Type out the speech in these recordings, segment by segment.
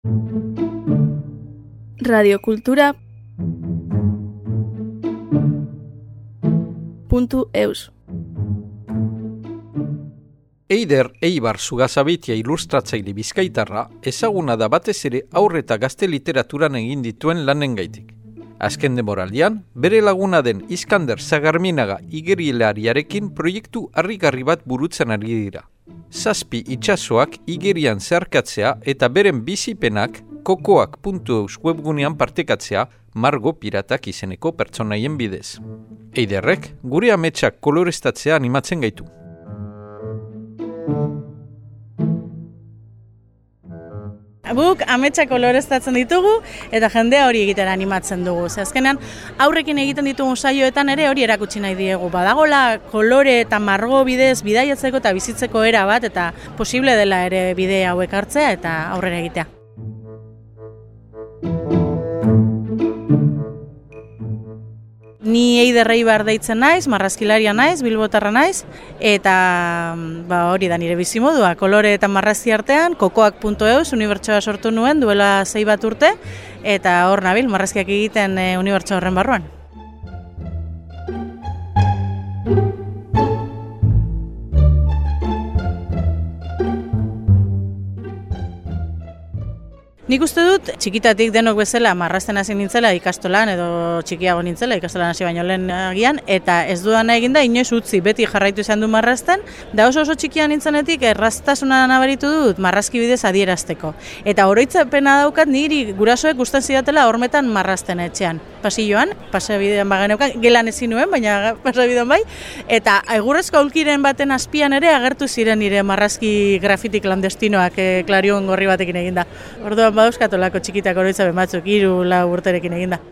radiokultura.eus Eider Eibar Zugazabitia ilustratzaile bizkaitarra ezaguna da batez ere haur eta gazte literaturan egin dituen lanengaitik. Azken denboraldian, bere laguna den Iskander Zagarminaga igerilariarekin proiektu harrigarri bat burutzen ari dira. 7 itsasoak igerian zeharkatzea eta beren bizipenak kokoak.eus webgunean partekatzea Margo Piratak izeneko pertsonaien bidez. Eiderrek gure ametsak koloreztatzea animatzen gaitu. Guk ametsak koloreztatzen ditugu eta jendea hori egiten animatzen dugu. Azkenean aurrekin egiten ditugun saioetan ere hori erakutsi nahi diegu. Badagola kolore eta margo bidez bidaiatzeko eta bizitzeko era bat eta posible dela ere bide hauek hartzea eta aurrera egitea. Ni Eider Eibar deitzen naiz, marrazkilaria naiz, bilbotarra naiz, eta hori da nire bizimodua. Kolore eta marrazki artean, kokoak.eus unibertsoa sortu nuen duela 6 bat urte, eta hor nabil, marrazkiak egiten unibertso horren barruan. Nik uste dut, txikitatik denok bezala marrazten hasi nintzela ikastolan, edo txikiago nintzela ikastolan hasi baino lehen agian, eta ez dudana eginda inoiz utzi, beti jarraitu izan du marrazten, da oso txikia nintzenetik erraztasuna nabaritu dut marrazki bidez adierazteko. Eta oroitzapena daukat niri gurasoek gustatzen zidatela hormetan marrazten etxean. Pasilloan, pasabidean bageneukan, gelan ezin nuen, baina pasabidean bai, eta egurrezko aulkiren baten azpian ere agertu ziren nire marrazki grafiti klandestinoak klarion gorri batekin eginda. Orduan badauzkatolako txikitak oroitzapen batzuk 3-4 urterekin eginda.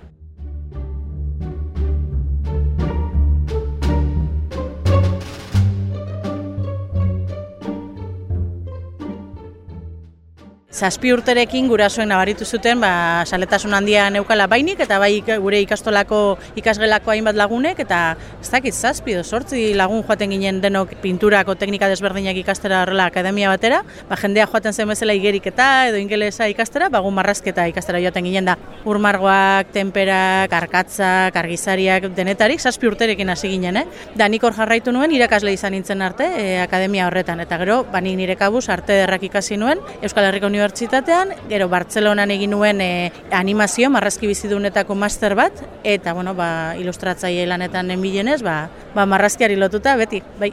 Zazpi urterekin gurasoen nabaritu zuten, saletasun handia neukala bainik, eta bai gure ikastolako ikasgelako hainbat lagunek, eta ez dakit 7 edo 8 lagun joaten ginen denok pinturako teknika desberdinak ikastera horrela akademia batera, jendea joaten zen bezala igeriketa edo ingelesa ikastera, gu marrazketa ikastera joaten ginen da. Urmargoak, temperak, arkatzak, argizariak, denetarik 7 urterekin hasi ginen, Da nik hor jarraitu nuen irakasle izan nintzen arte, akademia horretan, eta gero, nik nire kabuz arte ederrak ikasi nuen, Euskal Herriko Unibertsitatean, gero Bartzelonan egin nuen animazio, marrazki bizidunetako master bat, eta ilustratzaile lanetan nenbilenez, marrazkiari lotuta beti, bai.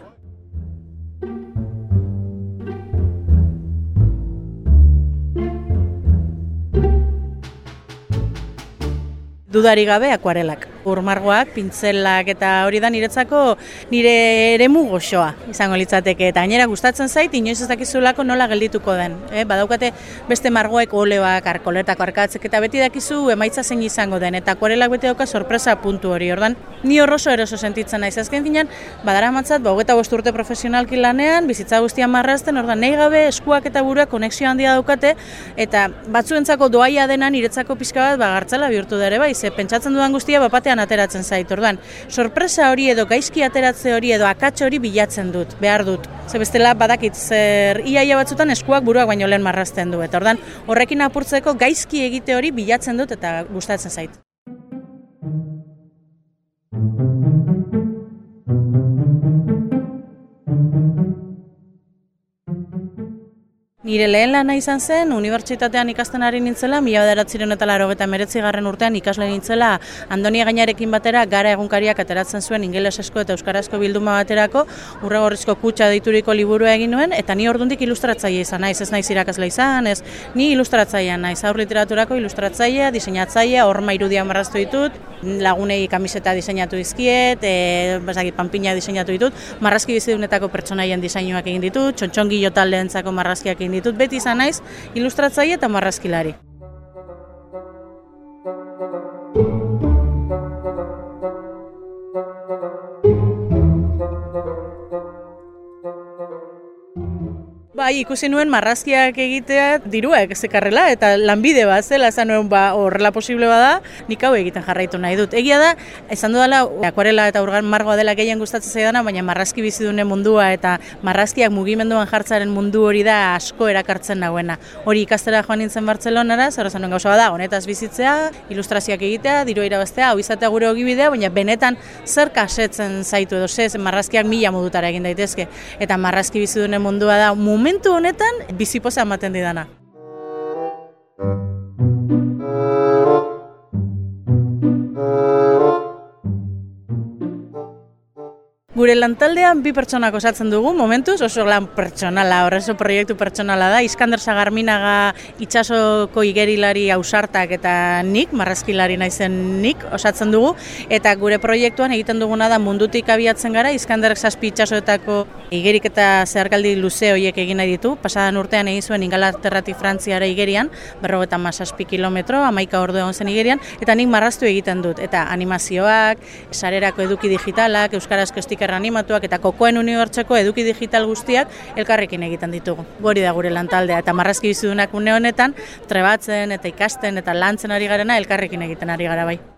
Dudari gabe akuarelak. Urmargoak, pintzelak eta hori da niretzako nire eremu goxoa izango litzateke. Eta gainera gustatzen zait, inoiz ez dakizulako nola geldituko den. Badaukate beste margoek oleoak, koletako arkatzek eta beti dakizu emaitza zein izango den. Eta akuarelak beti dauka sorpresa puntu hori. Ordan ni horroso eroso sentitzen naiz. Azken finean, badaramantzat 25 urte profesionalki lanean, bizitza guztian marrazten, ordan nahi gabe eskuak eta buruak konexio handia daukate, eta batzuentzako doaia dena niretzako pixka bat gartzela bihurtu da ere bai. Pentsatzen dudan guztia bapatean ateratzen zait. Orduan, sorpresa hori edo gaizki ateratze hori edo akats hori bilatzen dut, behar dut. Ze bestela badakit zer iaia batzutan eskuak buruak baino lehen marrazten du. Eta orduan, horrekin apurtzeko gaizki egite hori bilatzen dut eta gustatzen zait. Nire lehen lana izan zen, unibertsitatean ikasten ari nintzela, 1989 urtean ikasle nintzela Andonia Gainarekin batera Gara egunkariak ateratzen zuen ingelesezko eta euskarazko bilduma baterako, Urregorrizko kutxa deituriko liburua egin nuen, eta ni ordundik ilustratzaile izan naiz, ez naiz irakasle izan, ni ilustratzailea naiz, haur literaturako ilustratzailea, diseinatzailea, horma irudia marraztu ditut, lagunei kamiseta diseinatu dizkiet, panpina diseinatu ditut, marrazki bizidunetako pertsonaien diseinuak egin ditut, txontxongilo taldeentzako marrazkiak egin ditut, beti izan naiz ilustratzaile eta marrazkilari. bai ikusi nuen marrazkiak egitea diruak zekarrela, eta lanbide bat zela, esan nuen horrela posible bada, nik hau egiten jarraitu nahi dut. Egia da, esan dudala, akuarela eta urgan margoa dela gehien gustatzen zaidana, baina marrazki bizidunen mundua eta marrazkiak mugimenduan jartzaren mundu hori da asko erakartzen nagoena. Hori ikastera joan nintzen Bartzelonara, zer esan nuen gauza bada, honetaz bizitzea, ilustrazioak egitea, dirua irabaztea, hau izatea gure ogibidea, baina benetan zer kasetzen zaitu edo ze, marrazkiak 1000 modutara egin daitezke. Eta marrazki bizidunen mundua da, momentu honetan, bizipoza ematen didana. Gure lantaldean 2 pertsonak osatzen dugu, momentuz, oso lan pertsonala, oso proiektu pertsonala da. Iskander Sagarminaga itsasoko igerilari ausartak eta nik, marrazkilari naizen nik, osatzen dugu. Eta gure proiektuan egiten duguna da mundutik abiatzen gara, Iskanderrek 7 itsasoetako igerik eta zeharkaldi luze horiek egin nahi ditu. Pasadan urtean egin zuen Ingalaterratik Frantziara igerian, 57 kilometro, 11 ordu egon zen igerian, eta nik marraztu egiten dut. Eta animazioak, sarerako eduki digitalak, euskarazko sticker animatuak eta kokoen unibertsoko eduki digital guztiak elkarrekin egiten ditugu. Hori da gure lantaldea eta marrazki bizidunak une honetan trebatzen eta ikasten eta lantzen ari garena elkarrekin egiten ari gara bai.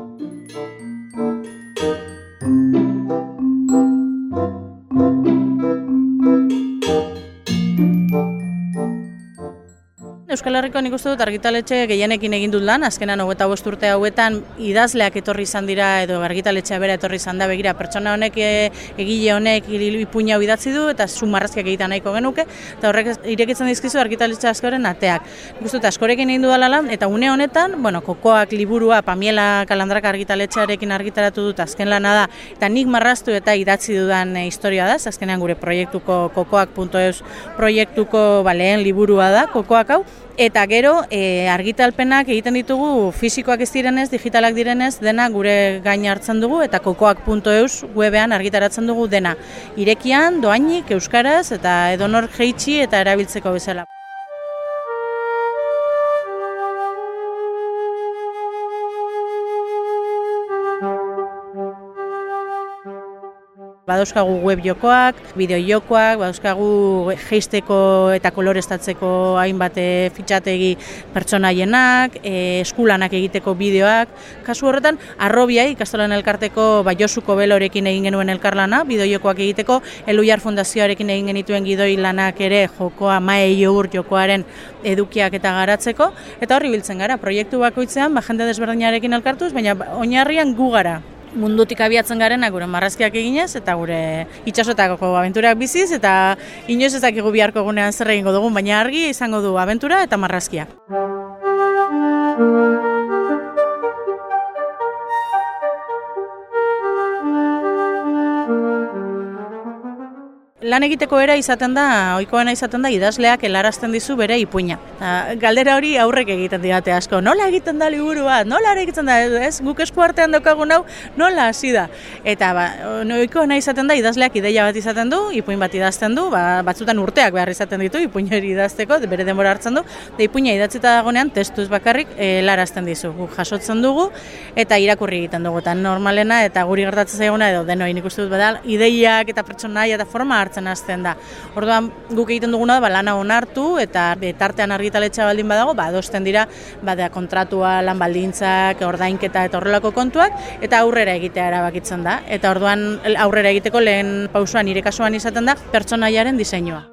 Euskal Herriko nik uste dut argitaletxe gehienekin egin dut lan, azkenan 25 urte hauetan idazleak etorri izan dira edo argitaletxea bera etorri izan da, begira pertsona honek, egile honek ipuina hau idatzi du eta zu marrazkiak egiten nahiko genuke, eta horrek irekitzen dizkizu argitaletxe askoren ateak. Nik uste dut askorekin egin dudala lan, eta une honetan, kokoak liburua Pamiela Kalandraka argitaletxearekin argitaratu dut azken lana da, eta nik marraztu eta idatzi dudan historia da, azkenean gure proiektuko kokoak.eus proiektuko lehen liburua da, kokoak hau. Eta gero argitalpenak egiten ditugu fisikoak ez direnez, digitalak direnez, dena gure gain hartzen dugu eta kokoak.eus webean argitaratzen dugu dena. Irekian, doainik, euskaraz eta edonor jeitsi eta erabiltzeko bezala. Badauzkagu web jokoak, bideo jokoak, badauzkagu jeisteko eta koloreztatzeko hainbat fitxategi pertsonaienak, eskulanak egiteko bideoak. Kasu horretan, Arrobiai, ikastolan elkarteko Josuko Belorekin egin genuen elkarlana, bideo jokoak egiteko, Eluiar Fundazioarekin egin genituen gidoi lanak ere jokoa, Mae Jogur jokoaren edukiak eta garatzeko, eta horri biltzen gara, proiektu bakoitzean, jende desberdinarekin elkartuz, baina oinarrian gu gara. Mundutik abiatzen garena gure marrazkiak eginez eta gure itsasotako abenturak biziz eta inoiz ez dakigu biharko egunean zer egingo dugun, baina argi izango du abentura eta marrazkia. Lan egiteko era izaten da, ohikoena izaten da, idazleak helarazten dizu bere ipuina. Galdera hori aurrek egiten didate asko. Nola egiten da liburu bat? Nola egiten da, ez? Guk esku artean daukagun hau, nola hasi da? Eta ohikoena izaten da, idazleak ideia bat izaten du, ipuin bat idazten du, batzutan urteak behar izaten ditu, ipuin hori idazteko, bere denbora hartzen du, eta ipuina idatzita dagonean testuz bakarrik helarazten dizu. Guk jasotzen dugu eta irakurri egiten dugu. Eta normalena eta guri gertatzen zaiguna edo denoi nik uste dut badal, ideiak eta pertsonaia eta forma hartzen hasten da. Orduan guk egiten duguna da lana onartu eta tartean argitaletxea baldin badago, adosten dira kontratua, lan baldintzak, ordainketa eta horrelako kontuak eta aurrera egitea erabakitzen da. Eta orduan aurrera egiteko lehen pausoan nire kasuan izaten da pertsonaiaren diseinua.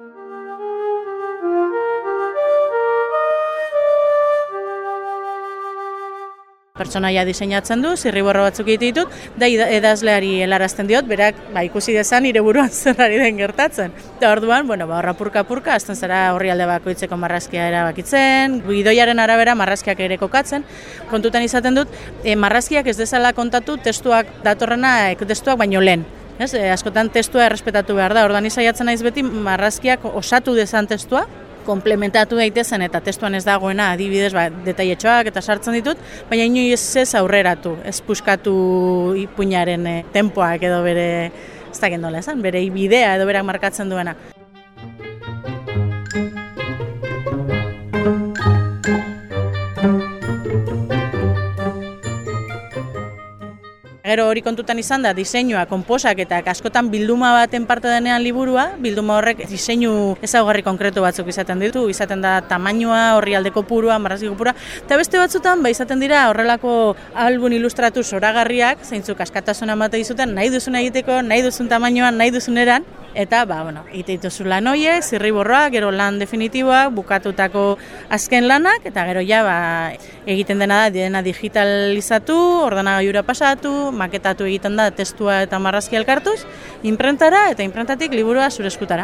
Pertsonaia diseinatzen du, zirriborro batzuk egiten ditut, da edazleari helarazten diot, berak ikusi dezan nire buruan zer ari den gertatzen. Eta orduan, horra purka-purka, azten zara horrialde bakoitzeko marrazkia erabakitzen, gidoiaren arabera marrazkiak ere kokatzen. Kontutan izaten dut, marrazkiak ez dezala kontatu testuak datorrena, testuak baino lehen. Askotan testua errespetatu behar da, orduan izaiatzen naiz beti marrazkiak osatu dezan testua, komplementatu daitezen eta testuan ez dagoena adibidez detailetxoak eta sartzen ditut, baina inoiz ez aurreratu, ez puskatu ipuinaren tempoak edo bere, ez dakit nola esan, bere bidea edo berak markatzen duena. Gero hori kontutan izan da, diseinua, konposak eta askotan bilduma baten parte denean liburua, bilduma horrek diseinu ezaugarri konkretu batzuk izaten ditu, izaten da tamainua, orrialde kopurua, marrazki kopurua, eta beste batzutan izaten dira horrelako album ilustratu zoragarriak, zeintzuk askatasuna emate dizuten, nahi duzun egiteko, nahi duzun tamainoan, nahi duzun eran, eta, egite dituzu lan horiek, zirriborroak, gero lan definitiboak, bukatutako azken lanak, eta gero egiten dena digitalizatu, ordenagailura pasatu, maketatu egiten da testua eta marrazki elkartuz, inprentara eta inprentatik liburua zure eskutara.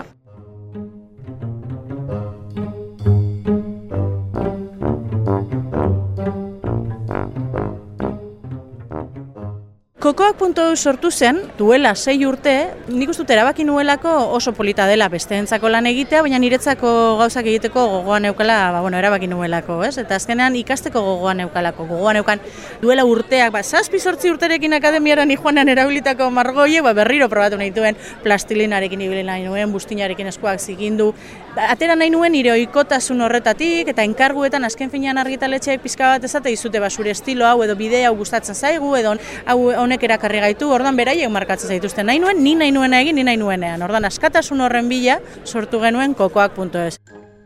Kokoak.eu sortu zen, duela 6 urte, nik uste dut erabaki nuelako oso polita dela besteentzako lan egitea, baina niretzako gauzak egiteko gogoan neukala, erabaki nuelako, ez? Eta azkenean ikasteko gogoan neukalako, neukan duela urteak, 7-8 urterekin akademiaran joanan erabilitako margoiek, berriro probatu nahi duen plastilinarekin ibili nahi nuen, bustinarekin eskuak zikindu, atera nahi nuen nire ohikotasun horretatik, eta enkarguetan azken finean argitaletxeak pizka bat ezate izute zure estilo hau edo bidea hau gustatzen zaigu, edo honek erakarri gaitu, ordan beraiek markatzen zaituzten. Nahi nuen, ni nahi nuena egin, ni nahi nuenean. Ordan askatasun horren bila sortu genuen kokoak.es.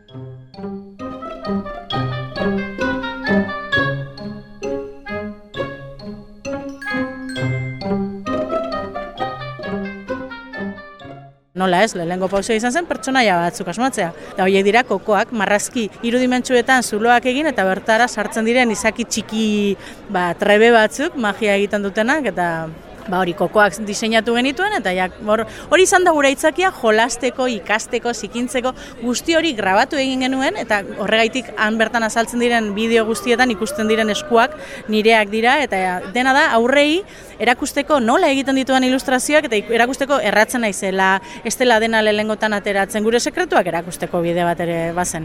Nola ez, lehenengo pausea izan zen pertsonaia batzuk asmatzea. Eta horiek dira kokoak, marrazki irudimentsuetan zuloak egin eta bertara sartzen diren izaki txiki trebe batzuk, magia egiten dutenak, eta hori kokoak diseinatu genituen, eta hori izan da gure aitzakia jolasteko, ikasteko, zikintzeko, guzti hori grabatu egin genuen, eta horregaitik han bertan azaltzen diren bideo guztietan ikusten diren eskuak nireak dira, eta dena da aurrei erakusteko nola egiten dituan ilustrazioak, eta erakusteko erratzen naizela, ez dela dena lehengotan ateratzen gure sekretuak erakusteko bide bat ere bazen.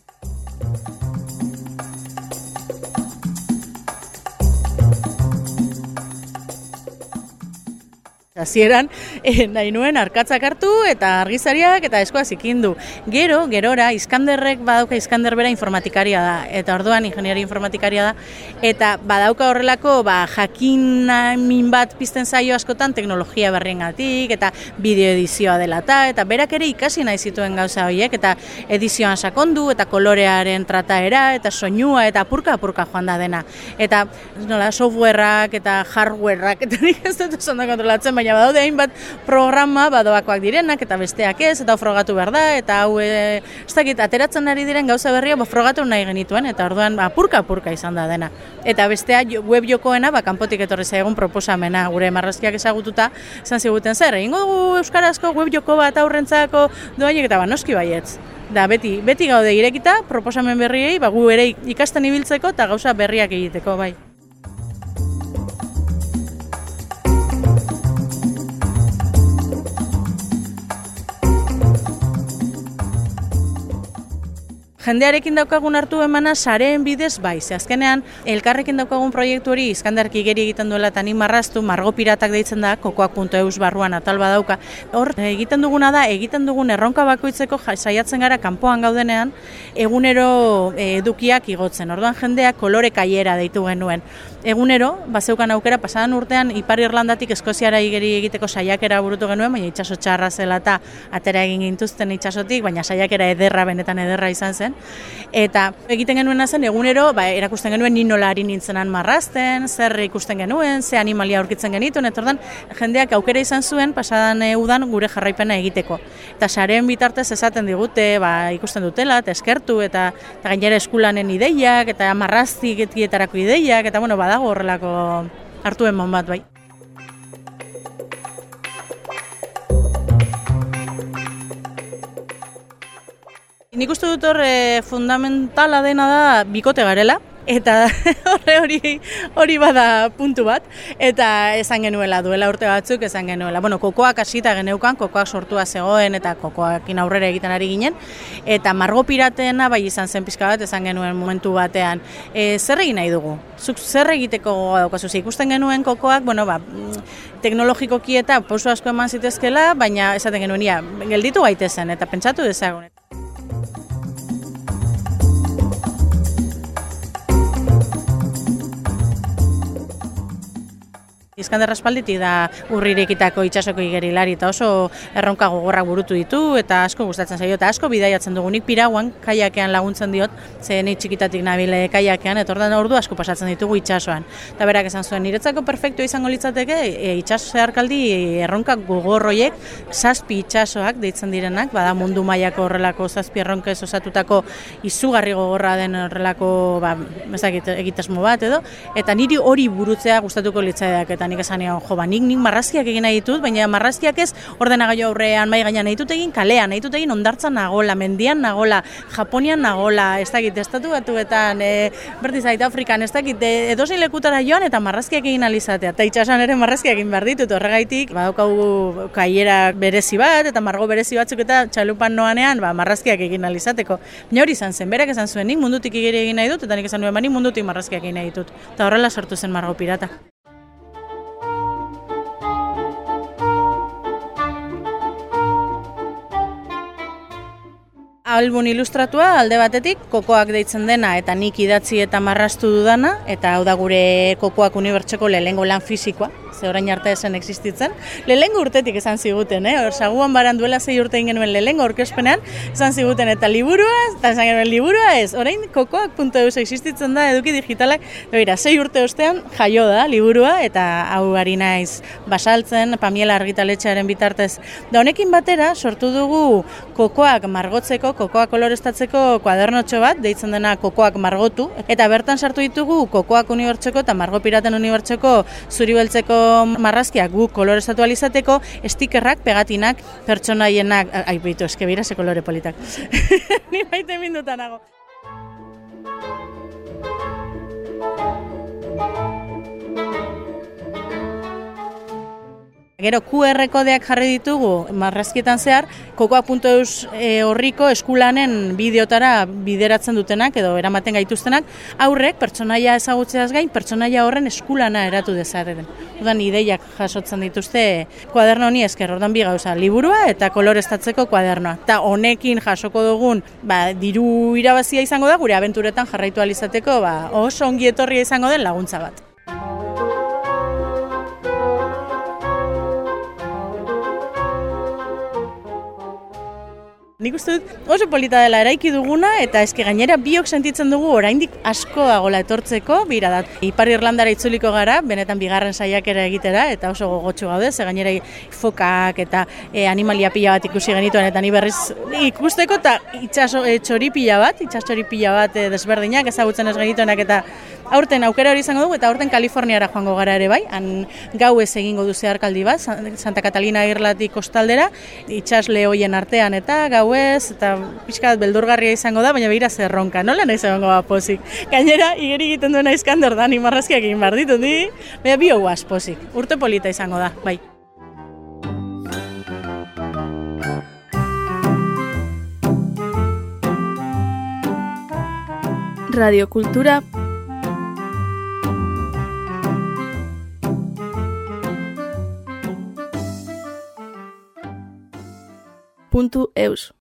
Hasieran nahi nuen arkatzak hartu eta argizariak eta eskoa zikindu. Gerora, Iskanderrek badauka, Iskander bera informatikaria da, eta orduan ingeniari informatikaria da, eta badauka horrelako jakin bat pizten zaio askotan teknologia berriengatik, eta bideo edizioa dela eta berak ere ikasi nahi zituen gauza horiek, eta edizioan sakondu, eta kolorearen trataera, eta soinua, eta apurka joan da dena. Eta softwareak eta hardwareak, eta nik ez dut oso ondo kontrolatzen, baina badaude hainbat programa badoakoak direnak eta besteak ez, eta frogatu behar da, eta hau ateratzen ari diren gauza berria frogatu nahi genituen, eta orduan apurka izan da dena. Eta bestea web jokoena kanpotik etorri zaigun proposamena, gure marrazkiak ezagututa, izan ziguten zer, egingo dugu euskarazko web joko bat aurrentzako doaiek, eta noski baietz. Da beti gaude irekita proposamen berriei, gu ere ikasten ibiltzeko eta gauza berriak egiteko, bai. Jendearekin daukagun hartu emana sareen bidez bai, ze azkenean elkarrekin daukagun proiektu hori Iskandarki igeri egiten duela eta ni marraztu, Margo Piratak deitzen da, kokoak.eus barruan atal badauka. Hor egiten duguna da, egiten dugun erronka bakoitzeko saiatzen gara kanpoan gaudenean, egunero edukiak igotzen. Orduan jendeak kolore kaiera deitu genuen. Egunero, bazeukan aukera, pasadan urtean Ipar Irlandatik Eskoziara igeri egiteko saiakera burutu genuen, baina itsaso txarra zela eta atera egin gintuzten itsasotik, baina saiakera benetan ederra izan zen. Eta egiten genuena zen, egunero, erakusten genuen ni nola ari nintzenan marrazten, zer ikusten genuen, ze animalia aurkitzen genituen, eta ordan jendeak aukera izan zuen, pasadan udan gure jarraipena egiteko. Eta sareen bitartez esaten digute, ikusten dutela, eta eskertu, eta gainera eskulanen ideiak, eta marraztikietarako ideiak, eta badago horrelako hartu emon bat, bai. Nik uste dut fundamentala dena da bikote garela, eta hori bada puntu bat, eta esan genuela, duela urte batzuk esan genuela. Kokoak hasita geneukan, kokoak sortua zegoen eta kokoakin aurrera egiten ari ginen, eta Margo Piratena bai izan zen pizka bat, esan genuen momentu batean. Zer egin nahi dugu? Zuk zer egiteko gogoa daukazu? Ikusten genuen kokoak, teknologikoki eta pauso asko eman zitezkela, baina esaten genuen, gelditu gaitezen, eta pentsatu dezagun. Iskander aspalditik da Urrirekitako itsasoko igerilari eta oso erronka gogorrak burutu ditu eta asko gustatzen zaio eta asko bidaiatzen dugu. Nik Piraguan kaiakean laguntzen diot, ze ni txikitatik nabile kaiakean eta ordu asko pasatzen ditugu itsasoan. Eta berak esan zuen, niretzako perfektua izango litzateke itsaso zeharkaldi erronka gogor horiek 7 itsasoak deitzen direnak, bada mundu mailako horrelako 7 erronkez osatutako izugarri gogorra den horrelako egitasmo bat edo, eta niri hori burutzea gustatuko litzaidak eta nik esan nion, nik marrazkiak egin nahi ditut, baina marrazkiak ez ordenagailu aurrean mai gainean nahi ditut egin kalean, nahi ditut egin hondartzan nagola, mendian nagola, Japonian nagola, ez dakit, Estatu Batuetan, bertizait Afrikan, ez dakit, edozein lekutara joan eta marrazkiak egin alizatea. Eta itsasoan ere marrazkiak egin behar ditut, horregaitik, badaukagu kaiera berezi bat, eta margo berezi batzuk eta txalupan noanean, marrazkiak egin alizateko. Baina hori izan zen, berak esan zuen, nik mundutik igeri egin nahi dut, eta nik esan nuen, nik mundutik marrazkiak egin nahi ditut. Eta horrela sortu zen Margo Pirata. Album ilustratua alde batetik, Kokoak deitzen dena eta nik idatzi eta marraztu dudana, eta hau da gure Kokoak unibertsoko lehenengo lan fisikoa, ze orain arte esen existitzen. Lehenengo urtetik esan ziguten, Saguan Baran duela 6 urte egin genuen lehenengo aurkezpenean, esan ziguten eta liburua, eta esan genuen liburua ez, orain kokoak.eus existitzen da eduki digitalak, begira, 6 urte ostean jaio da liburua, eta hau ari naiz basaltzen, Pamiela argitaletxearen bitartez. Da honekin batera, sortu dugu kokoak margotzeko, kokoak koloreztatzeko kuadernotxo bat, deitzen dena Kokoak margotu, eta bertan sartu ditugu Kokoak unibertsoko eta Margo Piraten unibertsoko zuri-beltzeko marrazkiak guk koloreztatu alizateko, stikerrak, pegatinak, pertsonaienak, bitu, eske bira ze kolore politak. Ni baite mindutan nago. Gero QR kodeak jarri ditugu marrazkietan zehar, kokoak.eus horriko eskulanen bideotara bideratzen dutenak edo eramaten gaituztenak, aurrek pertsonaia ezagutzeaz gain, pertsonaia horren eskulana eratu dezareten. Ordan ideiak jasotzen dituzte kuaderno honi esker, ordan bi gauza, liburua eta koloreztatzeko kuadernoa. Eta honekin jasoko dugun, diru irabazia izango da, gure abenturetan jarraitu alizateko, oso ongi etorria izango den laguntza bat. Nik uste dut oso polita dela eraiki duguna eta eske gainera biok sentitzen dugu oraindik asko dagoela etortzeko, bira da. Ipar Irlandara itzuliko gara, benetan bigarren saiakera egitera eta oso gogotsu gaude, ze gainera fokak eta animalia pila bat ikusi genituen eta ni berriz ikusteko eta itsas txoripila bat desberdinak ezagutzen ez genituenak eta aurten aukera hori izango dugu eta aurten Kaliforniara joango gara ere bai, han gauez egingo du zeharkaldi bat, Santa Catalina irlatik kostaldera, itsasle hoien artean eta gauez, eta pixkat beldurgarria izango da, baina begira zerronka, nola nahi zegoengo pozik. Gainera, igeri egiten duena Iskander da, ni marrazkiak egin behar ditut, baina bi guaz pozik, urte polita izango da, bai. Radiokultura .eus